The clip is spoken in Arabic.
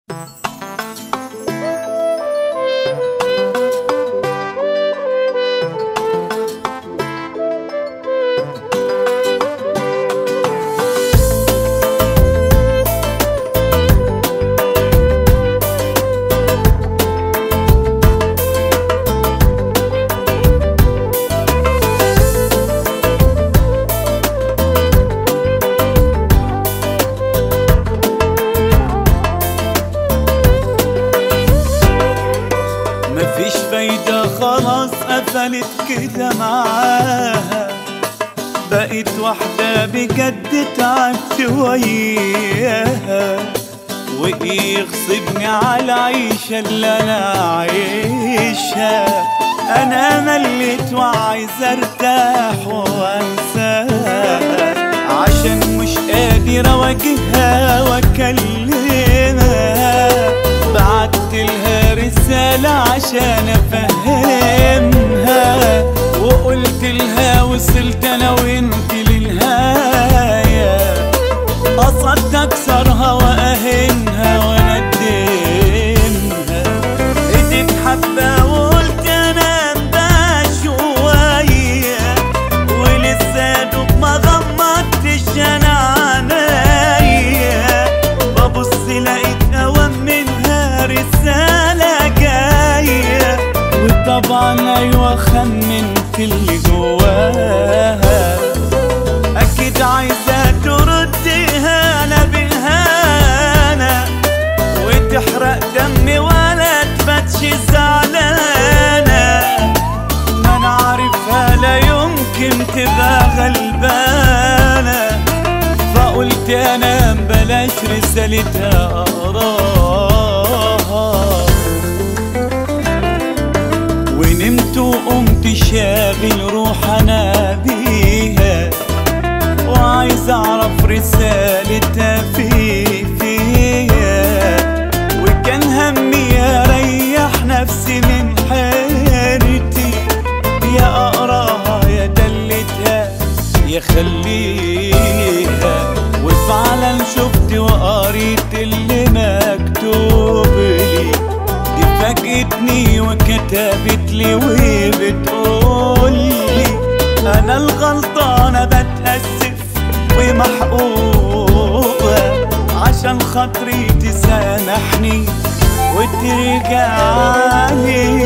مفيش فايدة خلاص قفلت كده معاها، بقيت واحدة بجد تعبت وياها، وإيه يغصبني على العيشة اللي أنا عايشها. أنا مليت وعايز أرتاح وأنساها، عشان مش قادر أواجهها وأكلمها. بعتلها رسالة عشان أفهمها، وقلتلها وصلت أنا وإنت للنهاية. قصدت أكسرها وأهنها وأندمها. إيدك حبة وقلت أنا بقى شوية، ولسه دوب ما غمضتش أنا عينيا. ببص لقيت أوام منها رسالة جاية، وطبعا أيوة خمنت اللي جواها. أكيد عايزة ترديها أنا بإهانة، وتحرق دمي ولا تباتش زعلانة. ما أنا عارفها لا يمكن تبقى غلبانة، فقلت أنا بلاش رسالتها أقراها. ونمت وقمت شاغل روح أنا بيها، وعايز أعرف رسالتها فيها. وكان همي أريح نفسي من حيرتي، يا أقراها يا دلتها يا خليها. وفعلا شفت وقريت اللي مكتوب لي، دي فاجئتني وكتبت لي وبتقولي أنا الغلطانة بتأسف ومحقوقة، عشان خاطري تسامحني وترجعلي.